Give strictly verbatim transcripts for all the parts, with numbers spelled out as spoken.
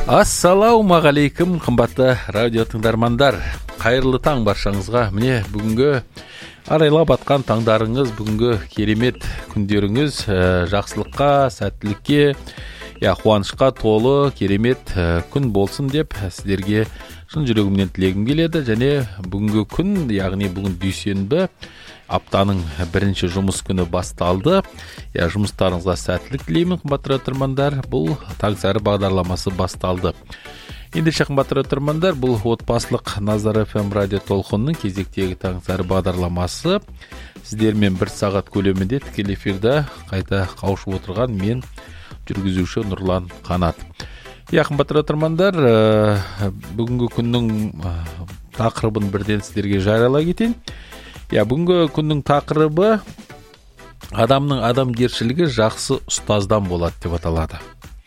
Ассалаумағалейкум, қымбатты радио тыңдармандар. Қайырлы таң баршаңызға. Міне бүгінгі арайлап атқан таңдарыңыз, бүгінгі керемет күндеріңіз жақсылыққа, сәттілікке, я қуанышқа толы керемет күн болсын деп сіздерге шын жүрегімнен тілегім келеді. Және бүгінгі күн, яғни бүгін дүйсенбі, аптаның бірінші жұмыс күні басталды. Я жұмыстарыңызға сәттілік тілеймін, қымбатты тыңдармандар. Бұл Таңсәрі бағдарламасы басталды. Ендеше қымбатты тыңдармандар, бұл отбасылық Назар эф эм радио толқынының кезектегі Таңсәрі бағдарламасы. Сіздермен бір сағат көлемінде тікелей эфирде қайта қауышып отырған мен жүргізуші Нұрлан Қанат. Я қымбатты тыңдармандар, бүгінгі күннің тақырыбын бірден сіздерге жариялай кетейін. Я бүгінгі күннің тақырыбы адамның адамгершілігі жақсы ұстаздан болады деп аталады.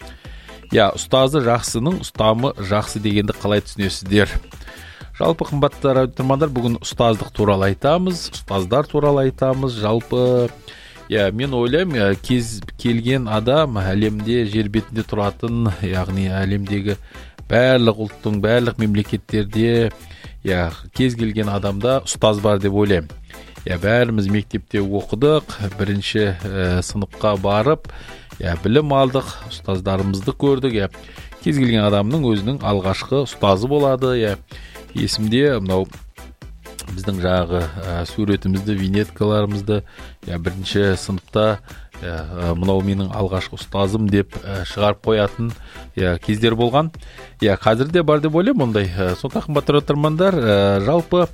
Я ұстазы жақсының ұстамы жақсы дегенді қалай түсінесіздер? Жалпы қымбатты радиотыңдармандар, бүгін ұстаздық туралы айтамыз, ұстаздар туралы айтамыз. Жалпы я мен ойлаймын, кез келген адам әлемде жер бетінде тұратын, яғни әлемдегі барлық ұлттың, барлық мемлекеттерде я кез келген адамда ұстаз бар деп ойлаймын. Я бәріміз мектепте оқыдық, бірінші ә, сыныпқа барып, я білім алдық, ұстаздарымызды көрдік. Я кез келген адамның өзінің алғашқы ұстазы болады. Я есімде мынау біздің жағы ә, суретімізді, винеткаларымызды, я бірінші сыныпта ә, мынау менің алғашқы ұстазым деп ә, шығарып қоятын я кездер болған. Я қазір де бар деп ойлаймын ондай. Сондықтан қымбатты тыңдармандар, ә, жалпы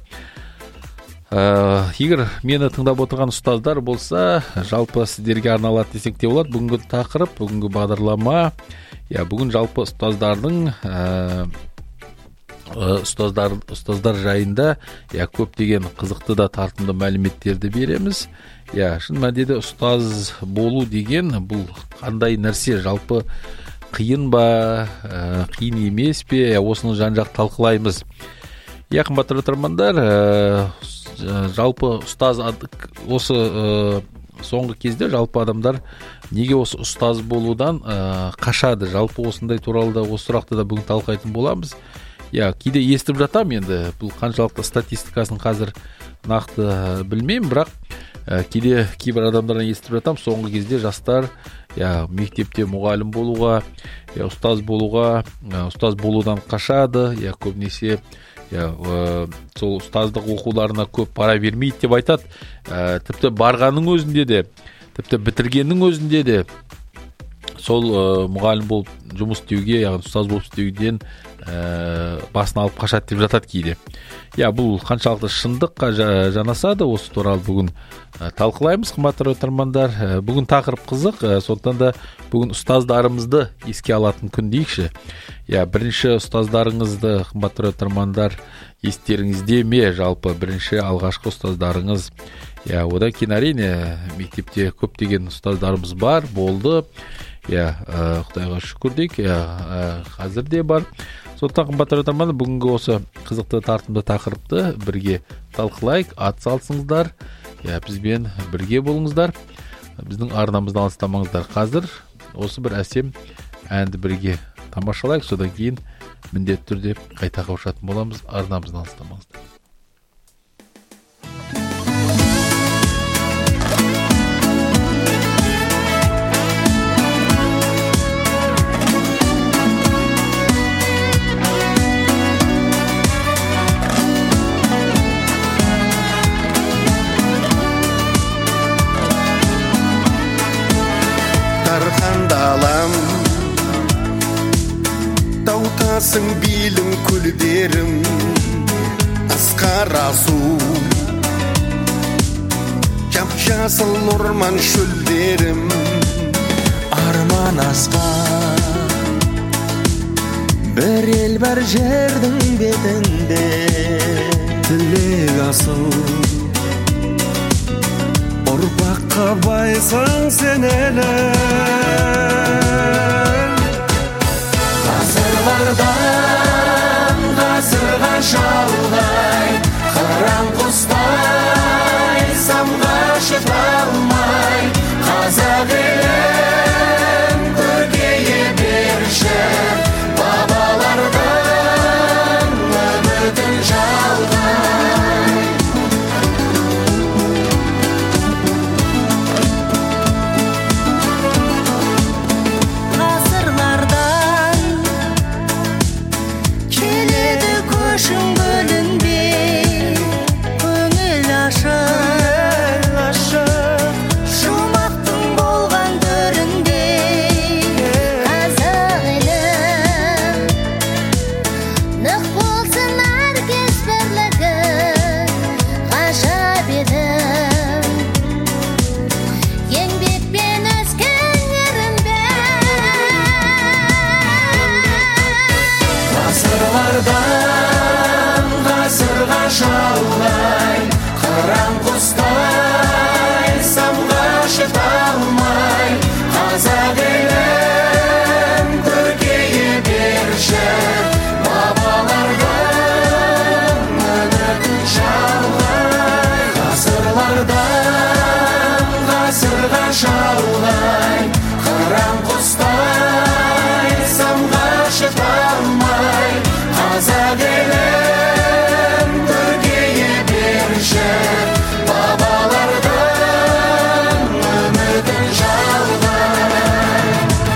ә, егер мені тыңдап отырған ұстаздар болса, жалпы сіздерге арналады десек те болады. Бүгінгі тақырып, бүгінгі бағдарлама, я бүгін жалпы ұстаздардың ә, ұстаздар ұстаздар жайында я көптеген қызықты да тартымды мәліметтерді береміз. Я шын мәнінде ұстаз болу деген бұл қандай нәрсе, жалпы қиын ба, ә, қиын емес пе, я осыны жан-жақ талқылаймыз. Я қымбатты тыңдармандар, ә, жалпы ұстаз осы ә, соңғы кезде жалпы адамдар неге осы ұстаз болудан ә, қашады? Жалпы осындай туралы да осы сұрақты да бүгін талқылайтын боламыз. Я кейде естіп жатам, енді бұл қаншалықты статистикасын қазір нақты білмеймін, бірақ ә, кейде кейбір адамдардан естіп жатам, соңғы кезде жастар я мектепте мұғалім болуға, я ұстаз болуға, ә, ұстаз болудан қашады, я көбінесе я ә, сол ұстаздық оқуларына көп пара бермейді деп айтады. Ә, тіпті барғанның өзінде де, тіпті бітіргеннің өзінде де сол ә, мұғалім болып жұмыс істеуге, яғни ұстаз болып істеуден ә, басын алып қашады деп жатады кейде. Я бұл қаншалықты шындыққа жанасады, осы туралы бүгін ә, талқылаймыз, қымбатты тыңдармандар. Ә, бүгін тақырып қызық, ә, сондықтан да бүгін ұстаздарымызды еске алатын күн дейікші. Я бірінші ұстаздарыңызды, қымбатты тыңдармандар, естеріңізде ме? Жалпы бірінші алғашқы ұстаздарыңыз. Я одан кейін әрине мектепте көптеген ұстаздарымыз бар, болды. Я Құдайға шүкір дейік, қазір де бар. Сондықтан қымбатты тыңдармандар, бүгінгі осы қызықты тартымды тақырыпты бірге талқылайық, атсалысыңыздар, я бізбен бірге болыңыздар, біздің арнамыздан алыстамаңыздар. Қазір осы бір әсем әнді бірге тамашалайық, содан кейін міндетті түрде қайта қауышатын боламыз. Арнамыздан алыстамаңыздар. Дархандалам таутасың билің күлдерім, асқара су жап-жасыл орман шөлдерім, арман аспан бір ел бар жердің бетінде, тілек асыл ұрпаққа байсың сен әлі. Ғасырлардан ғасырға шалғай, қыран құстай самға шыта алмай, қазақ елін көркейе берші, баба шалғай қыран құстай самға шыта алмай қазақ елін көркейе берші бабалардың үмітін жалғай.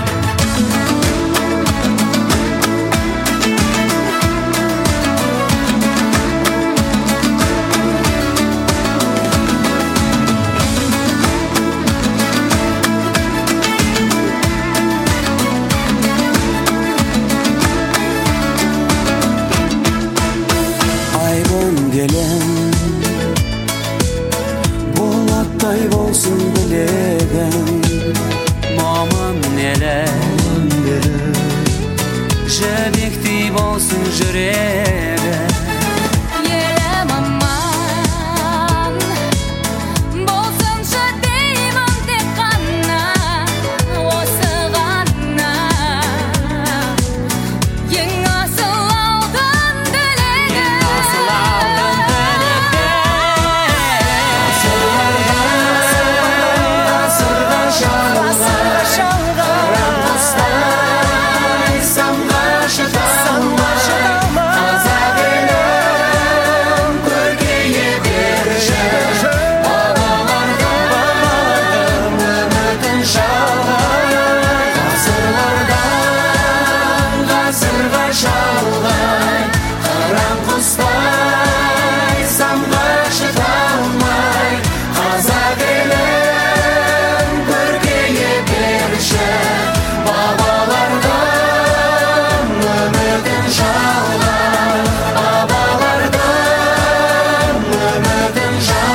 Айбын келем болаттай болсын білегің мамын елем жібектей болсын жүрегі елім аман болсыншы деймін тек қана осы ғана ең асыл алтын тілегім ғасырға шалғай қыран құстай самға шыта алмай қазақ елін көркейе берші бабалардың үмітін жалғай. Ғасырлардан ғасырға шалғай қыран құстай самға шыта алмай қазақ елін көркейе берші бабалардың үмітін жалғай бабалардың үмітін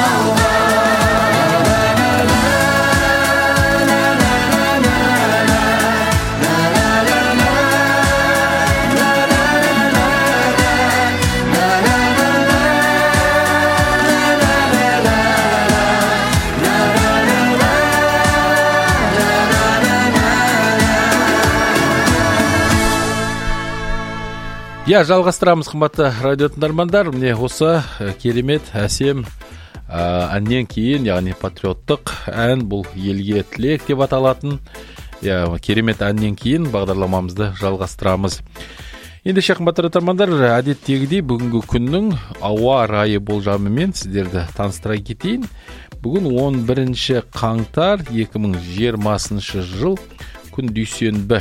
Я жалғастырамыз қымбатты радио тыңдармандар. Міне осы керемет әсем әннен кейін, яғни патриоттық ән, бұл елге тілек деп аталатын я керемет әннен кейін бағдарламамызды жалғастырамыз. Ендеше қымбатты тыңдармандар, әдеттегідей бүгінгі күннің ауа райы болжамымен сіздерді таныстыра кетейін. Бүгін он бірінші қаңтар екі мың жиырмасыншы жыл, күн дүйсенбі.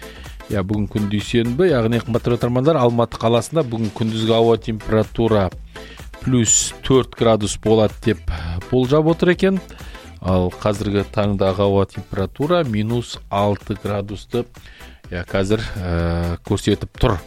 Я бүгін күн дүйсенбі, яғни қымбатты тыңдармандар, Алматы қаласында бүгін күндізгі ауа температура плюс төрт градус болады деп болжап отыр екен. Ал қазіргі таңдағы ауа температура минус алты градусты я қазір ә, көрсетіп тұр.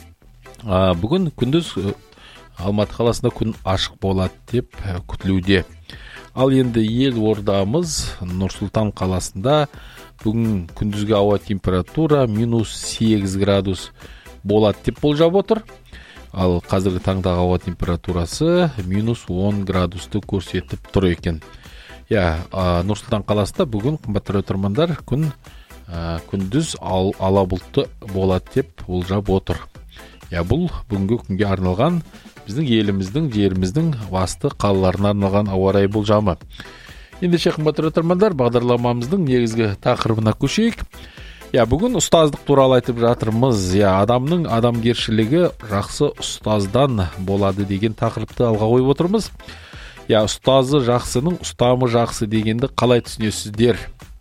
А, бүгін күндіз Алматы қаласында күн ашық болады деп күтілуде. Ал енді ел ордамыз Нұр-Сұлтан қаласында бүгін күндізгі ауа температура минус сегіз градус болады деп болжап отыр. Ал қазіргі таңдағы ауа температурасы минус он градусты көрсетіп тұр екен. Я, Нұр-Сұлтан қаласында бүгін қымбатты тыңдармандар күн ә, күндіз ал, ала бұлтты болады деп болжап отыр. Я, бұл бүгінгі күнге арналған біздің еліміздің, жеріміздің басты қалаларына арналған ауа райы болжамы. Ендеше қымбатты тыңдармандар, бағдарламамыздың негізгі тақырыбына көшейік. Я, бүгін ұстаздық туралы айтып жатырмыз. Я, адамның адамгершілігі жақсы ұстаздан болады деген тақырыпты алға қойып отырмыз. Я, ұстазы жақсының ұстамы жақсы дегенді қалай түсінесіздер?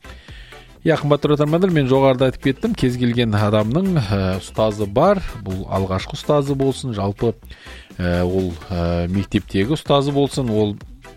Я, қымбатты тыңдармандар, мен жоғарыда айтып кеттім, кез келген адамның ә, ұстазы бар. Бұл алғашқы ұстазы болсын, жалпы ә, ол ә, мектептегі ұстазы болсын, ол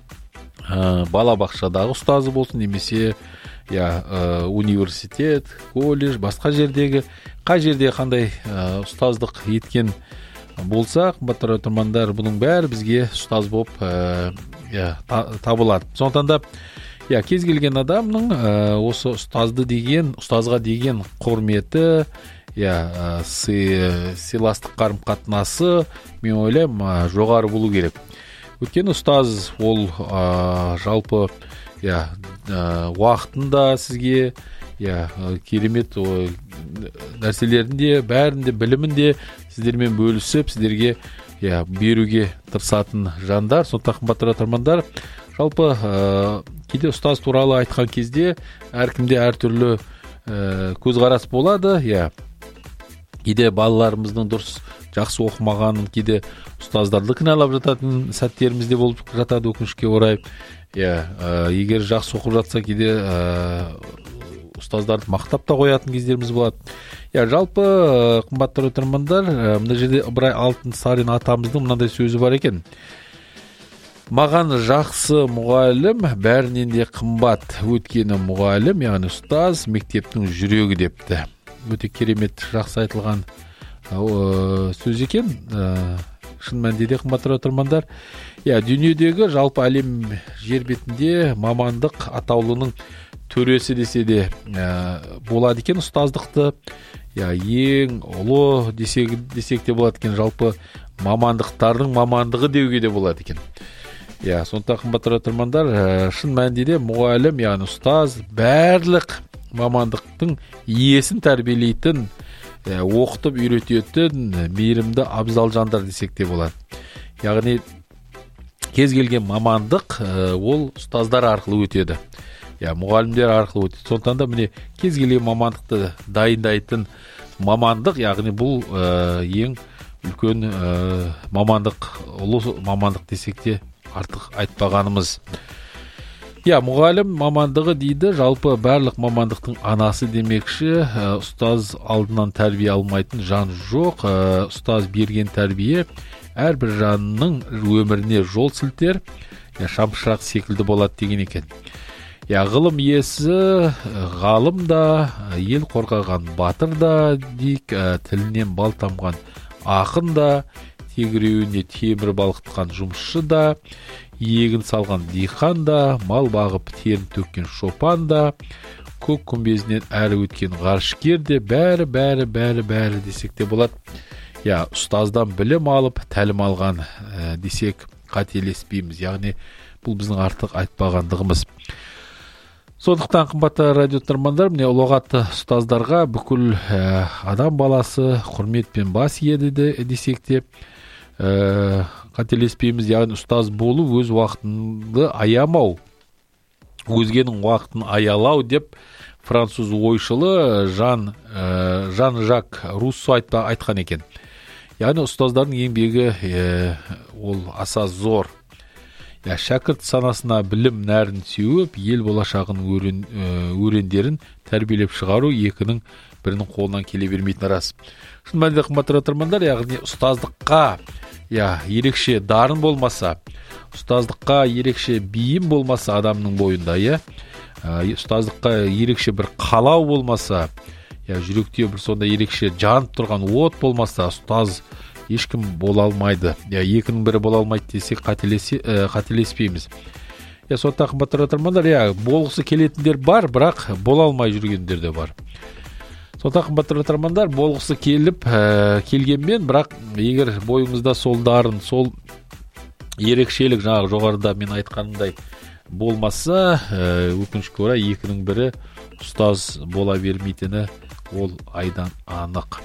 ә, балабақшадағы ұстазы болсын, немесе я, ә, университет, колледж, басқа жердегі, қай жерде қандай ә, ұстаздық еткен болса, қымбатты тыңдармандар, бұның бәрі бізге ұстаз болып ә, я, та, табылады. Сондықтан да я, кез келген адамның ә, осы ұстазды деген, ұстазға деген құрметі, я, сы, сыйластық қарым-қатынасы, мен ойлаймын, жоғары болу керек. Өйткені ұстаз ол ә, жалпы я, ә, уақытында сізге я, керемет о, нәрселерінде, бәрінде, білімінде сіздермен бөлісіп, сіздерге я, беруге тырысатын жандар. Сондықтан қымбатты тыңдармандар, жалпы ә, кейде ұстаз туралы айтқан кезде әркімде әртүрлі ә, көзқарас болады. Иә, кейде балаларымыздың дұрыс жақсы оқымағанын, кейде ұстаздарды кінәлап жататын сәттеріміз де болып жатады, өкінішке орай. Иә, ә, егер жақсы оқып жатса, кейде ә, ұстаздарды мақтап та қоятын кездеріміз болады. Иә, жалпы ә, қымбатты тыңдармандар, ә, мына жерде Ыбырай Алтынсарин атамыздың мынандай сөзі бар екен: маған жақсы мұғалім бәрінен де қымбат, өйткені мұғалім, яғни ұстаз, мектептің жүрегі депті. Өте керемет, жақсы айтылған ә, сөз екен. Ә, шын мәнінде де қымбатты тыңдармандар, иә, дүниедегі жалпы әлем жер бетінде мамандық атаулының төресі десе де ә, болады екен ұстаздықты. Иә, ең ұлы десек, десек те болады екен, жалпы мамандықтардың мамандығы деуге де болады екен. Иә, сондықтан қымбатты тыңдармандар, ә, шын мәнінде де мұғалім, яғни ұстаз барлық мамандықтың иесін тәрбиелейтін, ә, оқытып үйрететін мейірімді абзал жандар десек те болады. Яғни кез келген мамандық ә, ол ұстаздар арқылы өтеді. Иә, мұғалімдер арқылы өтеді. Сондықтан да міне кез келген мамандықты дайындайтын мамандық, яғни бұл ә, ең үлкен ә, мамандық, ұлы мамандық десек те артық айтпағанымыз. Иә, мұғалім мамандығы дейді, жалпы барлық мамандықтың анасы демекші. Ә, ұстаз алдынан тәрбие алмайтын жан жоқ. Ә, ұстаз берген тәрбие әрбір жанның өміріне жол сілтер, иә, шамшырақ секілді болады деген екен. Иә, ғылым иесі ғалым да, ел қорғаған батыр да дейік, ә, тілінен бал тамған ақын да, тегіреуіне темір балқытқан жұмысшы да, егін салған диқан да, мал бағып терін төккен шопан да, көк күмбезінен әрі өткен ғарышкер де, бәрі, бәрі, бәрі, бәрі десек те болады. Иә, ұстаздан білім алып, тәлім алған ә, десек қателеспейміз. Яғни бұл біздің артық айтпағандығымыз. Сондықтан қымбатты радио тыңдармандар, міне ұлағатты ұстаздарға бүкіл ә, адам баласы құрметпен бас иеді десек те ә, қателеспейміз. Яғни ұстаз болу өз уақытыңды аямау, өзгенің уақытын аялау деп француз ойшылы Жан ә, Жан-Жак Руссо айтпа, айтқан екен. Яғни ұстаздардың еңбегі ә, ол аса зор. Я, шәкірт санасына білім нәрін сеуіп, ел болашағының өрен, өрендерін тәрбиелеп шығару екінің бірінің қолынан келе бермейтін рас. Шын мәнінде қымбатты тыңдармандар, яғни ұстаздыққа я, ерекше дарын болмаса, ұстаздыққа ерекше бейім болмаса адамның бойында, я, ұстаздыққа ерекше бір қалау болмаса, я, жүректе бір сонда ерекше жанып тұрған от болмаса, ұстаз ешкім бола алмайды. Я, екінің бірі бола алмайды десек қателеспейміз. Я, сондықтан қымбатты тыңдармандар, я, болғысы келетіндер бар, бірақ бола алмай жүргендер де бар. Сондықтан қымбатты тыңдармандар, болғысы келіп ә, келгенмен, бірақ егер бойыңызда сол дарын, сол ерекшелік жаңағы жоғарыда мен айтқанымдай болмаса, ә, өкінішке орай екінің бірі ұстаз бола бермейтіні ол айдан анық.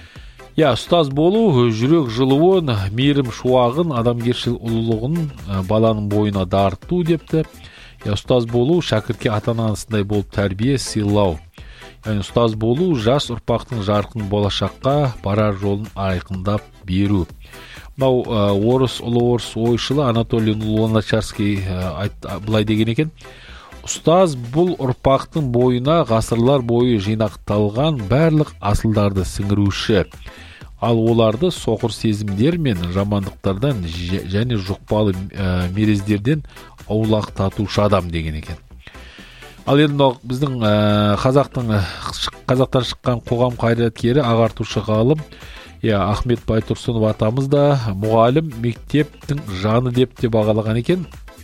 Я, ұстаз болу жүрек жылуын, мейірім шуағын, адамгершіл ұлылығын баланың бойына дарыту депті. Я, ұстаз болу шәкіртке ата-анасындай болып тәрбие сыйлау. Yani, ұстаз болу жас ұрпақтың жарқын болашаққа барар жолын айқындап беру. Мынау орыс, ұлы орыс ойшылы Анатолий Луначарский былай деген екен: ұстаз бұл ұрпақтың бойына ғасырлар бойы жинақталған барлық асылдарды сіңіруші, ал оларды соқыр сезімдер мен жамандықтардан және жұқпалы мерездерден аулақтатушы адам деген екен. Ал енді біздің қазақтың қазақтан шыққан қоғам қайраткері, ағартушы ғалым Ахмет Байтұрсынов атамыз да мұғалім мектептің жаны деп те бағалаған екен.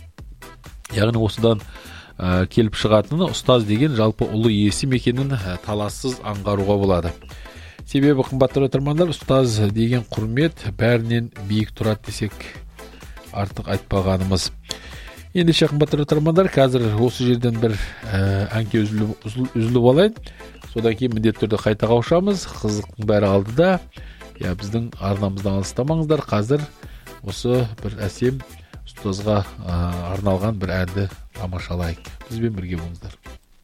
Яғни осыдан келіп шығатыны ұстаз деген жалпы ұлы есім екенін талассыз аңғаруға болады. Себебі қымбатты тыңдармандар, ұстаз деген құрмет бәрінен биік тұрады десек артық айтпағанымыз. Ендеше қымбатты тыңдармандар, қазір осы жерден бір әнге үзіліп алайын. Содан кейін міндетті түрде қайта қауышамыз. Қызықтың бәрі алдыда. Я, біздің арнамыздан алыстамаңыздар. Қазір осы бір әсем ұстазға ә, арналған бір әнді тамашалайық. Бізбен бірге болыңыздар.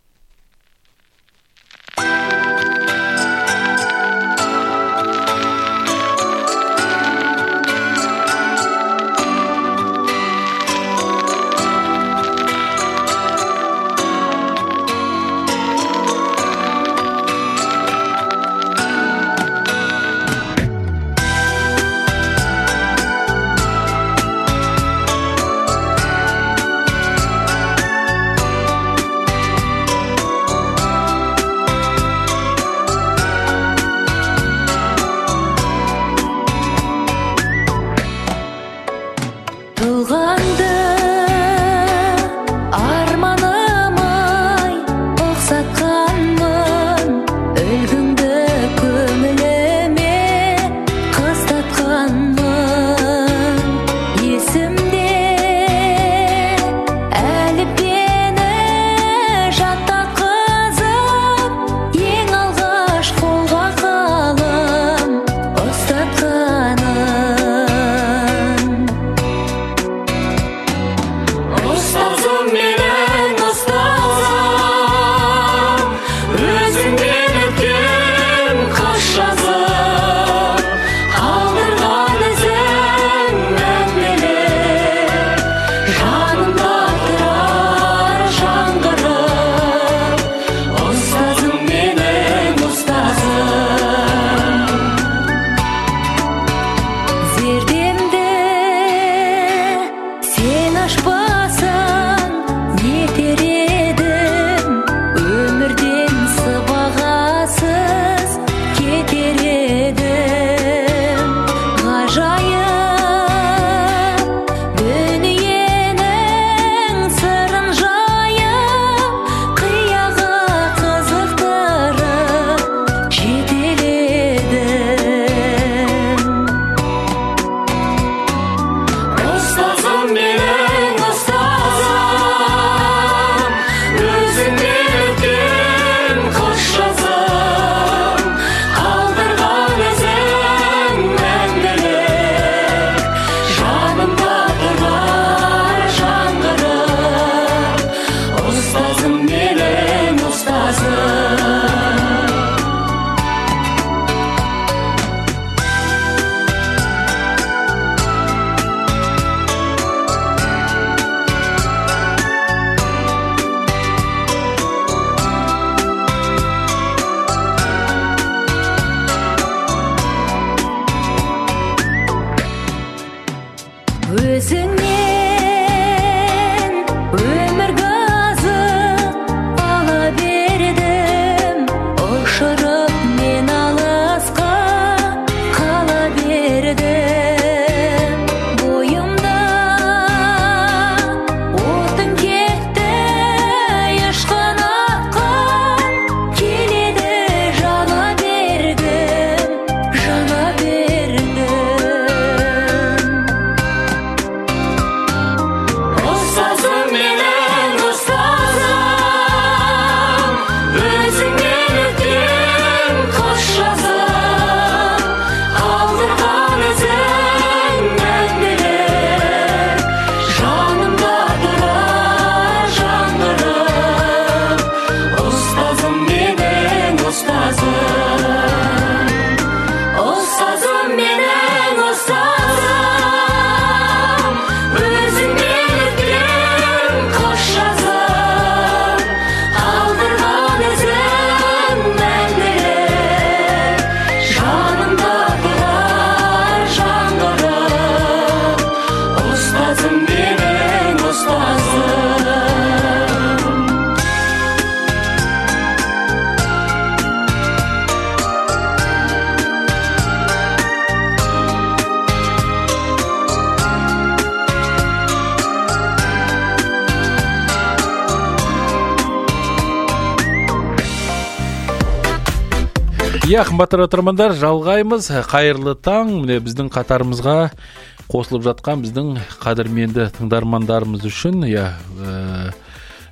Иә, қымбатты тыңдармандар, жалғаймыз. Қайырлы таң. Міне біздің қатарымызға қосылып жатқан біздің қадірменді тыңдармандарымыз үшін, иә,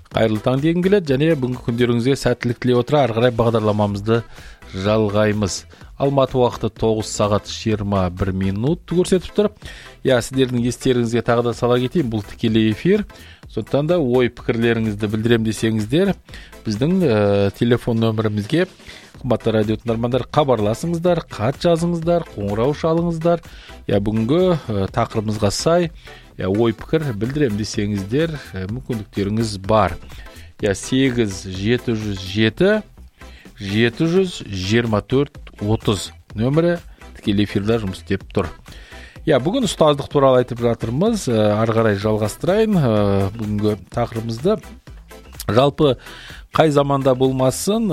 Қайырлы таң дегім келеді және бүгінгі күндеріңізге сәттілік тілей отыра ары қарай бағдарламамызды жалғаймыз. Алматы уақыты тоғыз сағат жиырма бір минут көрсетіп тұр. Я, сіздердің естеріңізге тағы да сала кетейін, бұл тікелей эфир. Сондықтан да ой пікірлеріңізді білдірем десеңіздер, біздің ә, телефон нөмірімізге қымбатты радио тыңдармандар хабарласыңыздар, хат жазыңыздар, қоңырау шалыңыздар. Я, бүгінгі ә, тақырыбымызға сай я, ой пікір білдірем десеңіздер, ә, мүмкіндіктеріңіз бар. Я, сегіз жеті жүз жеті жеті жүз жиырма төрт отыз нөмірі тікелей эфирде жұмыс істеп тұр. Я, бүгін ұстаздық туралы айтып жатырмыз. Ары қарай жалғастырайын бүгінгі тақырыбымызды. Жалпы қай заманда болмасын,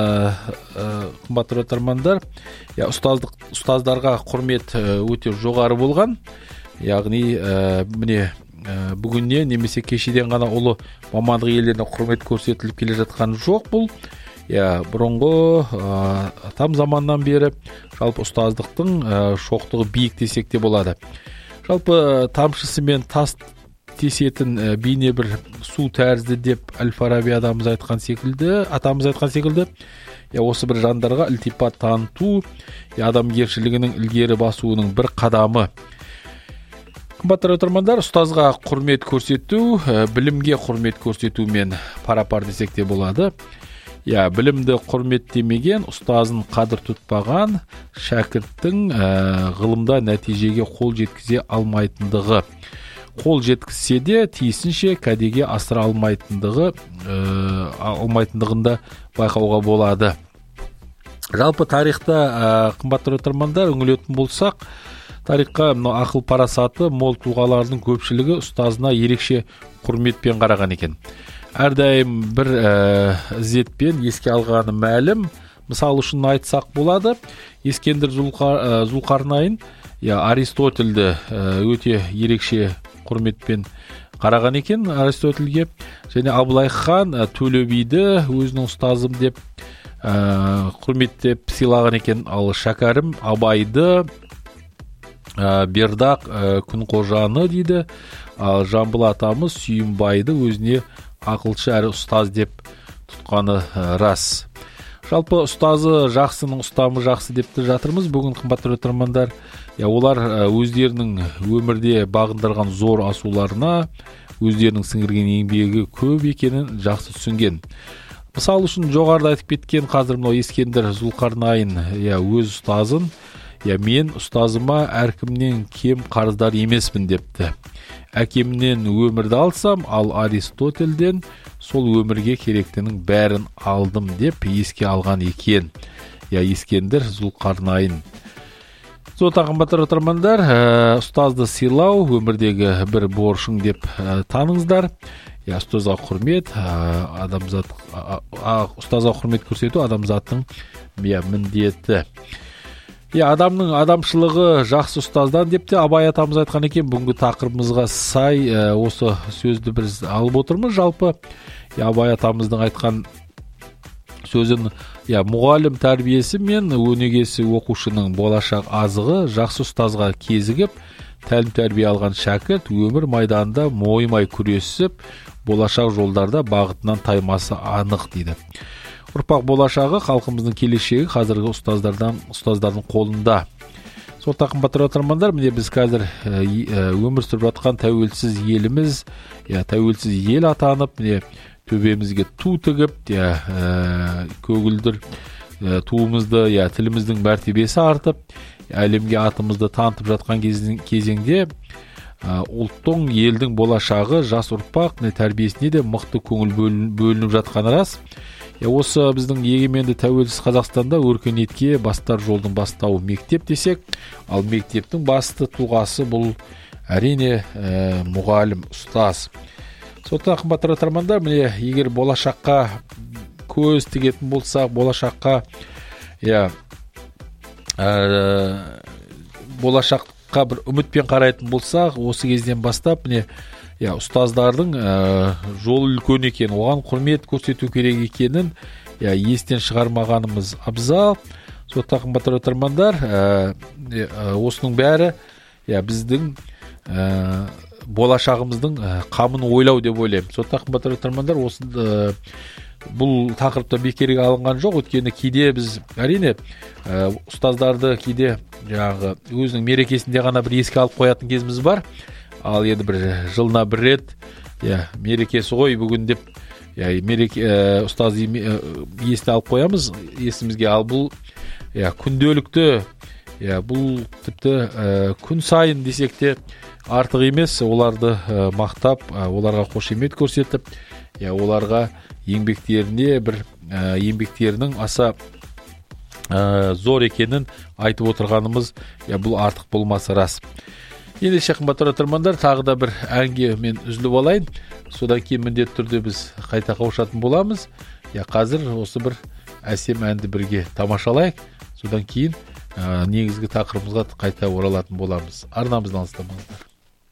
қымбатты тыңдармандар, я, ұстаздық ұстаздарға құрмет өте жоғары болған. Яғни міне бүгіннен немесе кешеден ғана ұлы мамандық иелеріне құрмет көрсетіліп келе жатқан жоқ бұл. Я, бұрынғы ә, там заманнан бері жалпы ұстаздықтың ә, шоқтығы биік десек те болады. Жалпы тамшысымен тас тесетін ә, бейне бір су тәрізді деп Әл-Фараби атамыз айтқан секілді, атамыз айтқан секілді, я, осы бір жандарға ілтипат таныту, я, адамгершілігінің ілгері басуының бір қадамы. Қымбатты тыңдармандар, ұстазға құрмет көрсету, ә, білімге құрмет көрсетумен пара-пар десек те болады. Я, білімді құрметтемеген, ұстазын қадір тұтпаған шәкірттің ә, ғылымда нәтижеге қол жеткізе алмайтындығы. Қол жеткізсе де тиісінше кәдеге асыра алмайтындығы, ә, алмайтындығында байқауға болады. Жалпы тарихта ә, қымбатты тыңдармандар үңілетін болсақ, тарихқа ақыл парасаты мол тұлғалардың көпшілігі ұстазына ерекше құрметпен қараған екен. Әрдайым бір ә, ізетпен еске алғаны мәлім. Мысалы үшін айтсақ болады, Ескендір Зұлқарнайын, я, Аристотельді ә, өте ерекше құрметпен қараған екен Аристотельге. Және Абылай хан ә, Төле биді өзінің ұстазым деп ә, құрметтеп сыйлаған екен. Ал шәкәрім Абайды, ә, Бердақ ә, Күнқожаны дейді. Ал Жамбыл атамыз Сүйімбайды өзіне ақылшы әрі ұстаз деп тұтқаны ә, рас. Жалпы ұстазы жақсының ұстамы жақсы деп те жатырмыз. Бүгін қымбатты тыңдармандар, я, олар ә, өздерінің өмірде бағындырған зор асуларына, өздерінің сіңірген еңбегі көп екенін жақсы түсінген. Мысалы үшін жоғарыда айтып кеткен қазір мынау Ескендір Зұлқарнайын, я, өз ұстазын, я, мен ұстазыма әркімнен кем қарыздар емеспін депті. Әкемнен өмірді алсам, ал Аристотельден сол өмірге керектінің бәрін алдым деп еске алған екен. Я, Ескендір Зұлқарнайын. Сондықтан қымбатты тыңдармандар, ұстазды сыйлау өмірдегі бір борышың деп таныңыздар. Я, ұстазға құрмет, адамзат, ұстазға құрмет көрсету адамзаттың я, міндеті. Я, адамның адамшылығы жақсы ұстаздан деп те Абай атамыз айтқан екен. Бүгінгі тақырыбымызға сай ә, осы сөзді біз алып отырмыз. Жалпы я, Абай атамыздың айтқан сөзін, я, мұғалім тәрбиесі мен өнегесі оқушының болашақ азығы, жақсы ұстазға кезігіп, тәлім тәрбие алған шәкірт өмір майданында мойымай күресіп, болашақ жолдарда бағытынан таймасы анық дейді. Ұрпақ болашағы, халқымыздың келешегі қазіргі ұстаздардан, ұстаздардың қолында. Сондықтан қымбатты тыңдармандар, міне біз қазір ә, өмір сүріп жатқан тәуелсіз еліміз, я, тәуелсіз ел атанып, міне төбемізге ту тігіп, я, ә, көгілдір ә, туымызды, я, тіліміздің мәртебесі артып, әлемге атымызды танытып жатқан кезің, кезеңде ә, ұлттың, елдің болашағы, жас ұрпақ міне тәрбиесіне де мықты көңіл бөлініп жатқаны рас. Я, осы біздің егеменді тәуелсіз Қазақстанда өркениетке бастар жолдың бастауы мектеп десек, ал мектептің басты тұлғасы бұл әрине ә, мұғалім, ұстаз. Сондықтан қымбатты тыңдармандар, міне егер болашаққа көз тігетін болсақ, болашаққа я, ә, болашаққа бір үмітпен қарайтын болсақ, осы кезден бастап міне я, ұстаздардың ә, жолы үлкен екен, оған құрмет көрсету керек екенін я, естен шығармағанымыз абзал. Сондықтан қымбатты тыңдармандар, ә, ә, осының бәрі я, біздің ә, болашағымыздың ә, қамын ойлау деп ойлаймын. Сондықтан қымбатты тыңдармандар, осы ә, бұл тақырыпта бекерге алынған жоқ. Өйткені кейде біз әрине ә, ұстаздарды кейде жаңағы өзінің мерекесінде ғана бір еске алып қоятын кезіміз бар. Ал енді бір жылына бір рет, иә, мерекесі ғой бүгін деп, иә, мереке ә, ұстаз ә, есіне алып қоямыз есімізге. Ал бұл, иә, күнделікті, иә, бұл тіпті ә, күн сайын десек те артық емес. Оларды ә, мақтап, ә, оларға қошемет көрсетіп, иә, оларға еңбектеріне бір ә, еңбектерінің аса ә, зор екенін айтып отырғанымыз, иә, бұл артық болмасы рас. Ендеше қымбатты тыңдармандар, тағы да бір әнге мен үзіліп алайын. Содан кейін міндетті түрде біз қайта қауышатын боламыз. Я қазір осы бір әсем әнді бірге тамашалайық. Содан кейін ә, негізгі тақырыбымызға қайта оралатын боламыз. Арнамыздан алыстамаңыздар.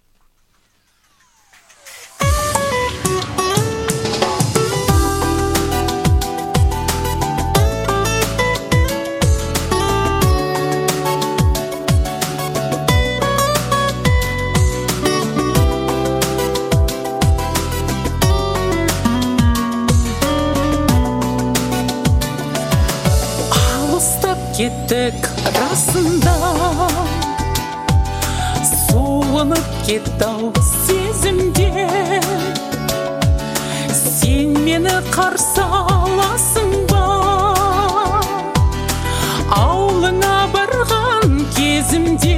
Кеттік расында, суынып кеттау сезімде. Сен мені қарсы аласың ба, ауылыңа барған кезімде.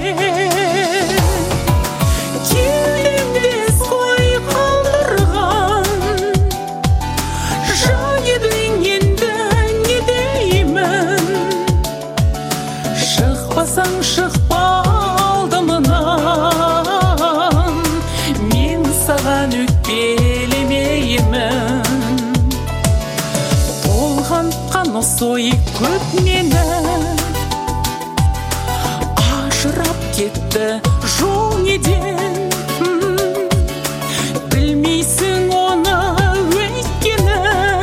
Келемдес қой қалдырған, жан едің енді не деймін. Шықпасаң шықпа алдымнан, мен саған өкпелемеймін. Толғантқан осы ой көп мені, ажырап кетті жол неден. Білмейсің оны өйткені,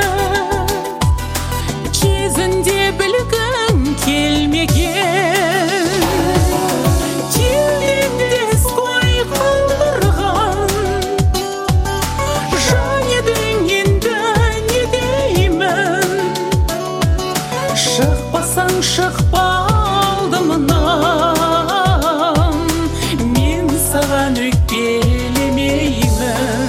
кезінде білгің келмеген. Келемдес қой қалдырған, жан едің енді не деймін. Шықпасаң шықпа алдымнан, мен саған өкпелемеймін.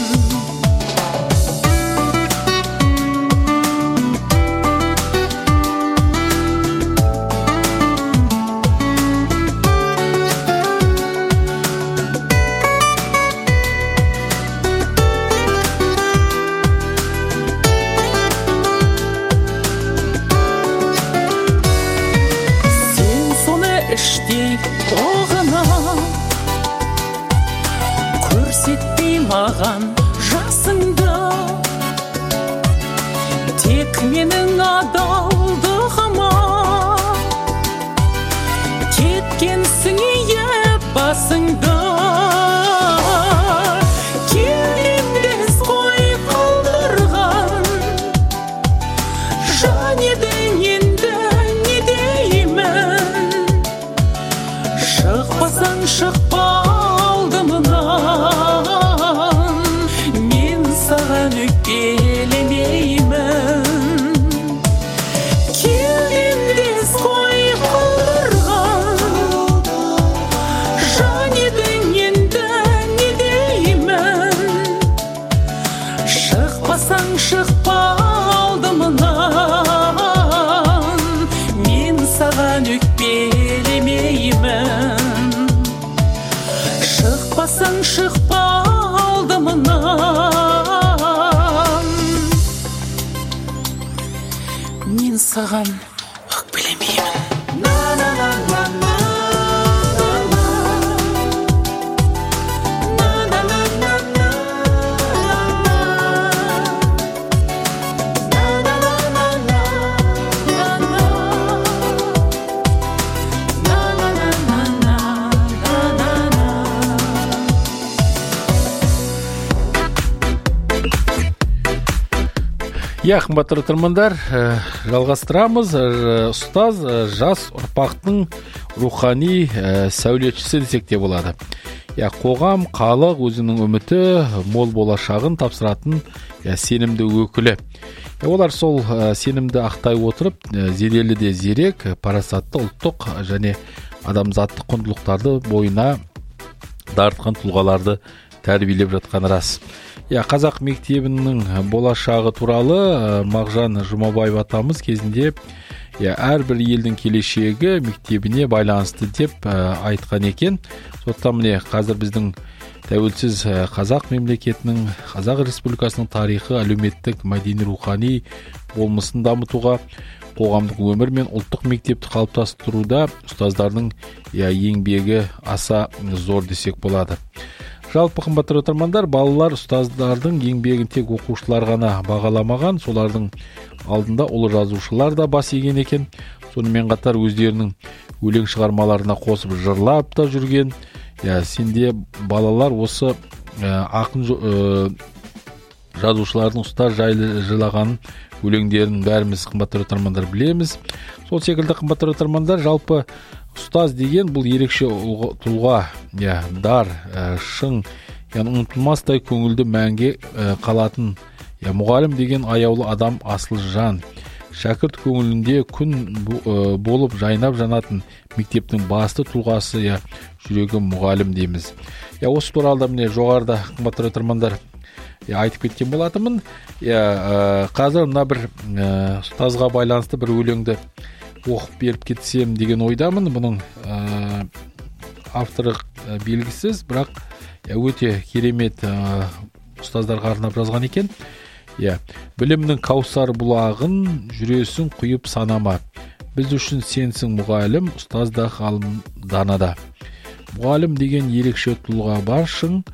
Іштей оғына көрсетпей маған жасыңды, тек менің адалдығыма кеткенсің иіп басыңды. Келемдес қой қалдырған, жан едің енді не деймін. Шықпасаң шықпа алдымнан, мен саған өкпелемеймін. Келемдес қой қалдырған, жан едің енді не деймін. Шықпасаң шықпа алдымнан, мен саған өкпелемеймін. Шықпасаң шықпа алдымнан, мен саған өкпелемеймін. Я, қымбатты тыңдармандар, жалғастырамыз. Ұстаз жас ұрпақтың рухани сәулетшісі десек те болады. Я қоғам, халық өзінің үміті мол болашағын тапсыратын я сенімді өкілі. Я олар сол ә, сенімді ақтай отырып, ә, зерелі де зерек, парасатты ұлттық және адамзаттық құндылықтарды бойына дарытқан тұлғаларды тәрбиелеп жатқан рас. Я қазақ мектебінің болашағы туралы ә, Мағжан Жұмабаев атамыз кезінде я әрбір елдің келешегі мектебіне байланысты деп ә, айтқан екен. Сондықтан міне қазір біздің тәуелсіз ә, қазақ мемлекетінің, Қазақ Республикасының тарихы, әлеуметтік, мәдени, рухани болмысын дамытуға, қоғамдық өмір мен ұлттық мектепті қалыптастыруда ұстаздардың я еңбегі аса зор десек болады. Жалпы қымбатты тыңдармандар, балалар ұстаздардың еңбегін тек оқушылар ғана бағаламаған, солардың алдында ұлы жазушылар да бас иген екен. Сонымен қатар өздерінің өлең шығармаларына қосып жырлап та жүрген. Я сенде балалар осы ә, ақын ә, жазушылардың ұстаз жайлы жырлаған өлеңдерін бәріміз қымбатты тыңдармандар білеміз. Сол секілді қымбатты тыңдармандар, жалпы ұстаз деген бұл ерекше тұлға, я дар, ә, шың, яғни ұмытылмастай көңілді мәңге ә, қалатын. Я мұғалім деген аяулы адам, асыл жан. Шәкірт көңілінде күн ә, болып жайнап жанатын мектептің басты тұлғасы, я жүрегі мұғалім дейміз. Я осы туралы міне жоғарыда қымбатты тыңдармандар я айтып кеткен болатынмын. Я ә, қазір мына бір ә, ұстазға байланысты бір өлеңді оқып беріп кетсем деген ойдамын. Бұның ә, авторы ә, белгісіз, бірақ ә, өте керемет ә, ұстаздарға арнап жазған екен. Я білімнің каусар бұлағын жүресің құйып санама. Біз үшін сенсің мұғалім, ұстазда ғалым данада. Мұғалім деген ерекше тұлға баршың,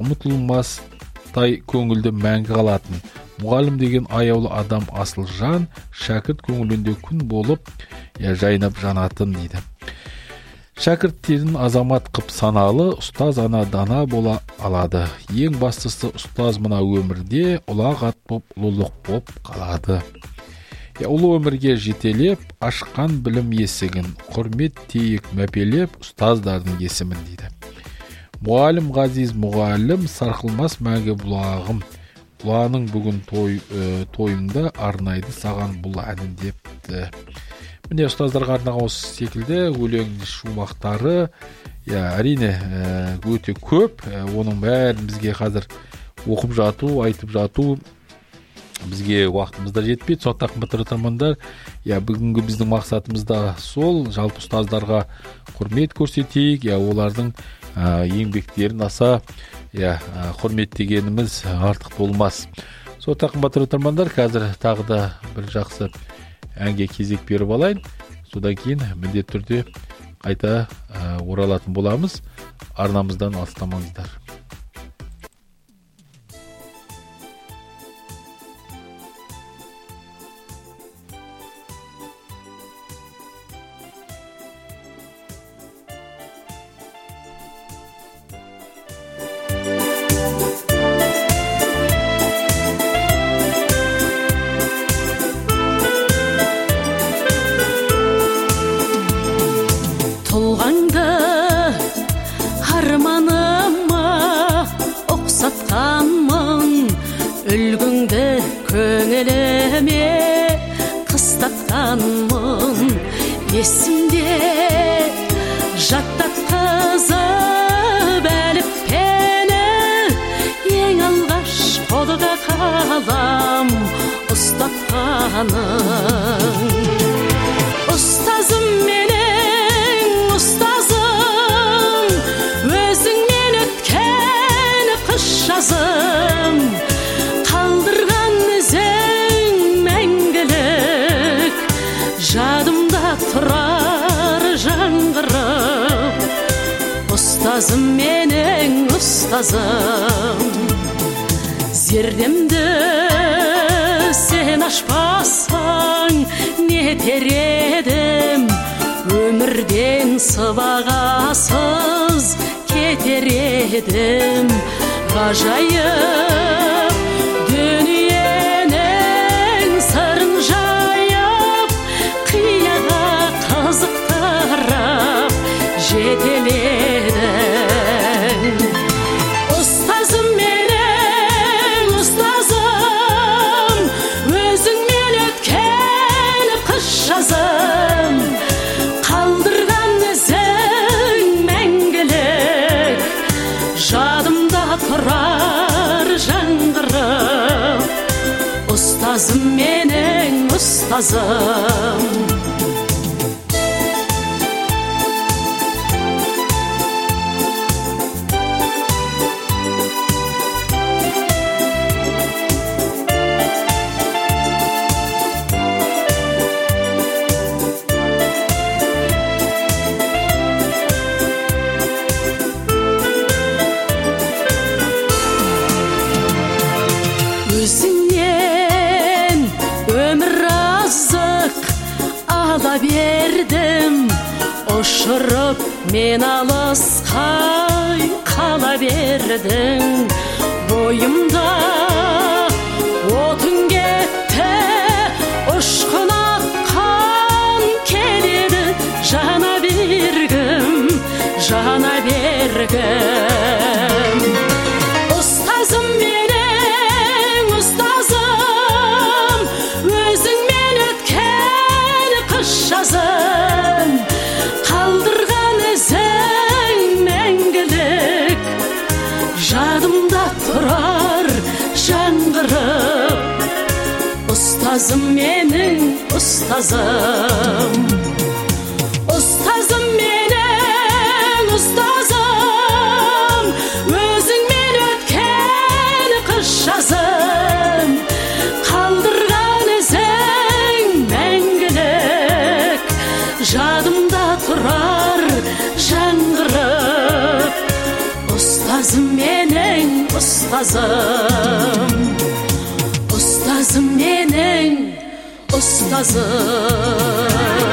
ұмытылмастай көңілді мәңгі қалатын. Мұғалім деген аяулы адам, асыл жан, шәкірт көңілінде күн болып я жайнап жанатын дейді. Шәкірттерін азамат қып саналы, ұстаз ана дана бола алады. Ең бастысы ұстаз мына өмірде ұлағат боп, ұлылық боп қалады. Я ұлы өмірге жетелеп, ашқан білім есігін, құрмет тейік мәпелеп, ұстаздардың есімін дейді. Мұғалім ғазиз мұғалім, сарқылмас мәңгі бұлағым. Бұланың бүгін той, ә, тойымда арнайды саған бұл әнін депті. Міне ұстаздарға арнаған осы секілді өлең шумақтары я әрине ә, өте көп. Ә, оның бәрін бізге қазір оқып жату, айтып жату бізге уақытымызда жетпейді. Сондықтан қымбатты тыңдармандар, я бүгінгі біздің мақсатымыз да сол, жалпы ұстаздарға құрмет көрсетейік, я олардың ә, еңбектерін аса я ә, құрметтегеніміз артық болмас. Сондықтан қымбатты тыңдармандар, қазір тағы да бір жақсы әнге кезек беріп алайын. Содан кейін міндетті түрде қайта ә, оралатын боламыз. Арнамыздан алыстамаңыздар. Үлгіңді көңіліме қыстатқанмын, есімде жаттатқызып әліппені, ең алғаш қолға қалам ұстатқаның. Ұстазым менің ұстазым, өзіңмен өткен қыс жазым, қалдырған ізің мәңгілік, жадымда тұрар жаңғырып. Ұстазым менің ұстазым, зердемді сен ашпасаң не етер едім, өмірден сыбағасыз кетер едім. Ғажайып дүниенің сырын жайып, қияға қызықтырып жетеледің. ұстазым. Өзіңнен өмір азық ала бердім, ұшырып мен алысқай қала бердің. Бойымда отын кетті, ұшқын аққан келеді, жана бергім, жана бергім. Ұстазым менің, ұстазым, өзіңмен өткен қыс жазым, қалдырған ізің мәңгілік, жадымда тұрар жаңғырып. Ұстазым менің, ұстазым, ұстазым менің, ұстазым, өзіңмен өткен қыс жазым, қалдырған ізің мәңгілік, жадымда тұрар жаңғырып. Ұстазым менің, ұстазым, ұстазым менің, ұстазым.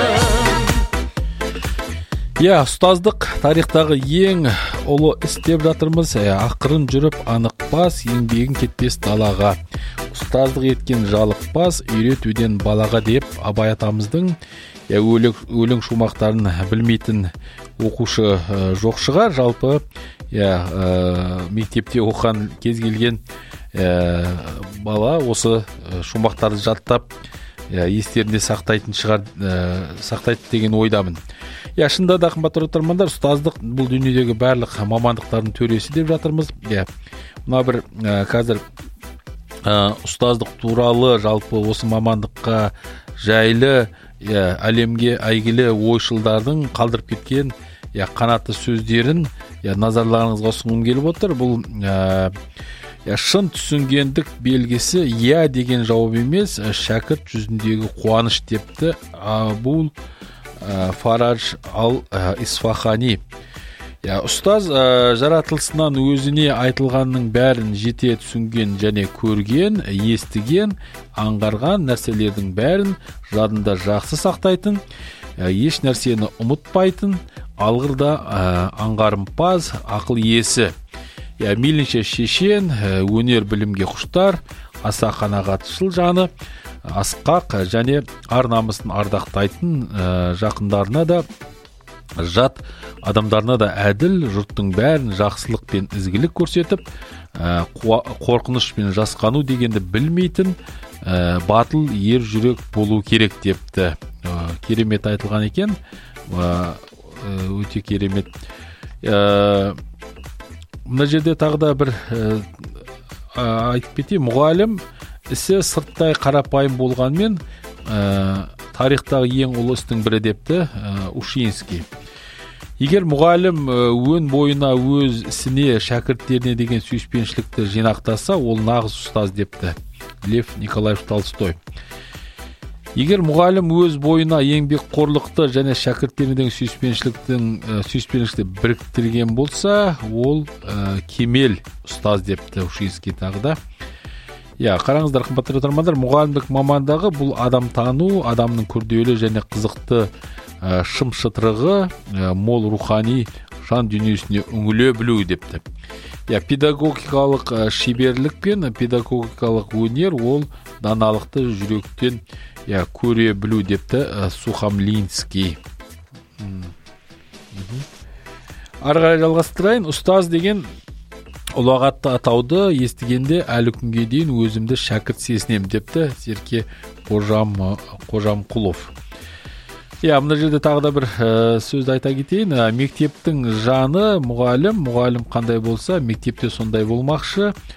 Я, ұстаздық тарихтағы ең ұлы іс деп жатырмыз. Ә, ақырын жүріп анықпас, еңбегін кетпес далаға. Ұстаздық еткен жалықпас, үйретуден балаға деп Абай атамыздың я, өлең, өлең шумақтарын білмейтін оқушы ә, жоқ шығар. Жалпы я, ә, мектепте оқыған кез келген ә, бала осы ә, шумақтарды жаттап ә, естерінде сақтайтын шығар, ә, сақтайды деген ойдамын. Я, шында да қымбатты тыңдармандар, ұстаздық бұл дүниедегі барлық мамандықтардың төресі деп жатырмыз. Я, мына бір ә, қазір ә, ұстаздық туралы жалпы осы мамандыққа жайлы я, әлемге әйгілі ойшылдардың қалдырып кеткен я, қанатты сөздерін я, назарларыңызға ұсынғым келіп отыр. Бұл ә, я, шын түсінгендік белгісі я деген жауап емес, шәкірт жүзіндегі қуаныш депті Абул ә, Фарадж ал ә, Исфахани. Я, ұстаз ә, жаратылысынан өзіне айтылғанның бәрін жете түсінген және көрген, естіген, аңғарған нәрселердің бәрін жадында жақсы сақтайтын, ә, еш нәрсені ұмытпайтын, алғырда ә, аңғарымпаз, ақыл иесі. Я, мейлінше шешен, ә, өнер білімге құштар, аса қанағатшыл жаны, асқақ және ар намысын ардақтайтын, ә, жақындарына да жат адамдарына да әділ, жұрттың бәрін жақсылық пен ізгілік көрсетіп, ә, қорқыныш пен жасқану дегенді білмейтін, ә, батыл ер жүрек болу керек депті. Ә, керемет айтылған екен, ә, өте керемет. Ә, мына жерде тағы да бір ә, айтып кетейін, мұғалім ісі сырттай қарапайым болғанмен ә, тарихтағы ең ұлы істің бірі депті ә, Ушинский. Егер мұғалім өн бойына өз ісіне, шәкірттеріне деген сүйіспеншілікті жинақтаса, ол нағыз ұстаз депті Лев Николаевич Толстой. Егер мұғалім өз бойына еңбекқорлықты және шәкірттеріне деген сүйіспеншіліктің сүйіспеншілікті біріктірген болса, ол ә, кемел ұстаз депті Ушинский тағы да. Я, қараңыздар қымбатты тыңдармандар, мұғалімдік мамандағы бұл адам тану, адамның күрделі және қызықты ә, шым шытырығы, ә, мол рухани жан дүниесіне үңіле білу депті. Я, педагогикалық ә, шеберлік пен педагогикалық өнер ол даналықты жүректен я, көре білу депті ә, Сухомлинский. Ары қарай жалғастырайын. Ұстаз деген ұлағатты атауды естігенде әлі күнге дейін өзімді шәкірт сезінем депті Серке Қожам, Қожамқұлов. Я, мына жерде тағы да бір ә, сөзді айта кетейін. Ә, мектептің жаны мұғалім, мұғалім қандай болса, мектепте сондай болмақшы.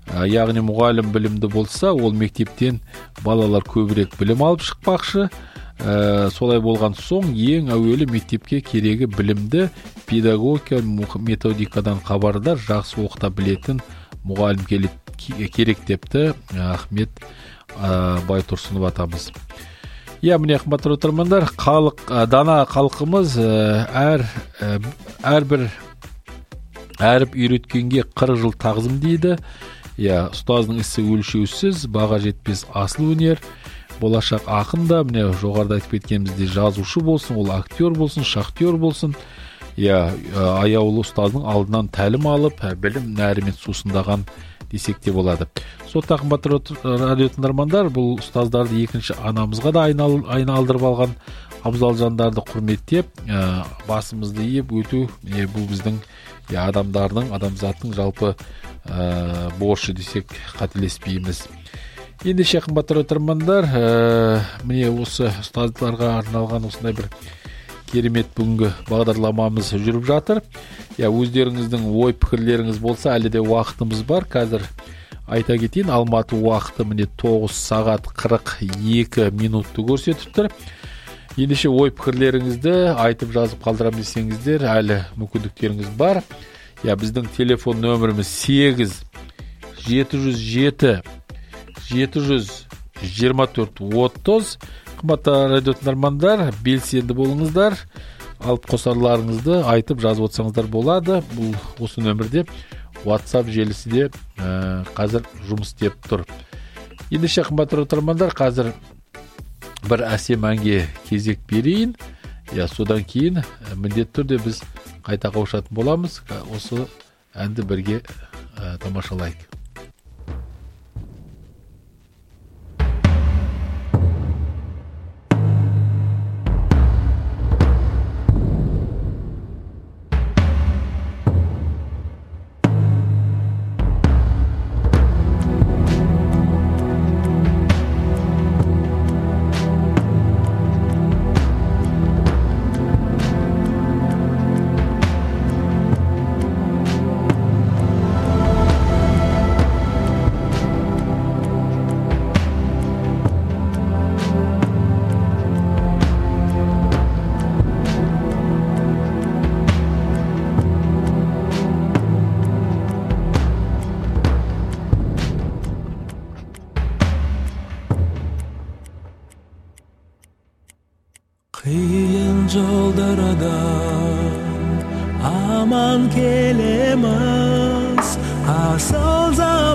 А, яғни мұғалім білімді болса, ол мектептен балалар көбірек білім алып шықпақшы. Ә, солай болған соң ең әуелі мектепке керегі білімді педагогика методикадан хабардар, жақсы оқыта білетін мұғалім керек депті Ахмет ә, Байтұрсынов атамыз. Иә, міне қымбатты отырмандар, халық, дана халқымыз әр әрбір әріп үйреткенге қырық жыл тағзым дейді. Иә, ұстаздың ісі өлшеусіз, баға жетпес асыл өнер. Болашақ ақын да, міне жоғарыда айтып кеткенімізде, жазушы болсын, ол актер болсын, шахтер болсын. Иә, аяулы ұстаздың алдынан тәлім алып, білім нәрімен сусындаған десек те болады. Сотта қымбатты радио тыңдармандар, бұл ұстаздарды екінші анамызға да айнал, айналдырып алған абзал жандарды құрметтеп, ә, басымызды иіп өту, е, бұл біздің е, адамдардың, адамзаттың жалпы ә, борышы десек қателеспейміз. Ендеше қымбатты отырмандар, ә, міне осы ұстаздарға арналған осындай бір керемет бүгінгі бағдарламамыз жүріп жатыр. Я, өздеріңіздің ой пікірлеріңіз болса, әлі де уақытымыз бар. Қазір айта кетейін, Алматы уақыты міне тоғыз сағат қырық екі минутты көрсетіп тұр. Ендеше ой пікірлеріңізді айтып жазып қалдырам десеңіздер, әлі мүмкіндіктеріңіз бар. Я, біздің телефон нөміріміз сегіз жеті жүз жеті жеті жүз жиырма төрт отыз. Қымбатты радио тыңдармандар, белсенді болыңыздар. Алып қосарларыңызды айтып жазып отырсаңыздар болады. Бұл осы нөмірде WhatsApp желісі де ә, қазір жұмыс істеп тұр. Ендеше қымбатты тыңдармандар, қазір бір әсем әнге кезек берейін. Я, содан кейін міндетті түрде біз қайта қауышатын боламыз. Осы әнді бірге ә, тамашалайық. Қиын жолдардан аман келеміз, асыл